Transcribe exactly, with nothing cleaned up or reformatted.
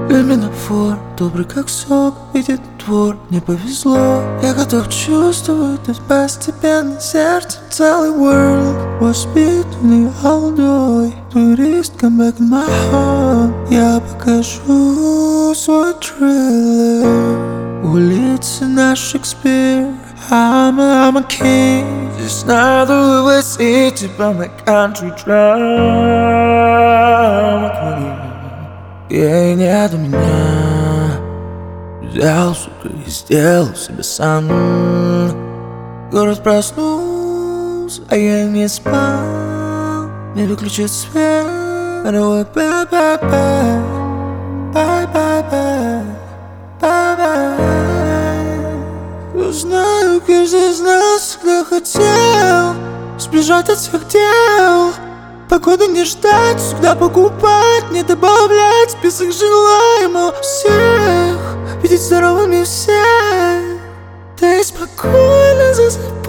Люминофор, добрый как сок, видит двор. Не повезло, я готов чувствовать, но постепенно сердце целый world. Воспитанный алдой, турист, come back in my home. Я покажу свой трейлер. Улицы на Шекспир, I'm a, I'm a king. Здесь надо вывозить тебя, my country drama queen. Ей не до меня. Взял, сука, и сделал себе сам. Город проснулся, а я не спал. Не выключить свет. Бye, bye, bye, bye. Bye, bye, bye. Bye, bye. Знаю, каждый из нас всегда хотел сбежать от всех дел. Погоды не ждать, всегда покупать, не добавлять список желаемого всех. Видеть здоровыми всех. Да и спокойно засыпать.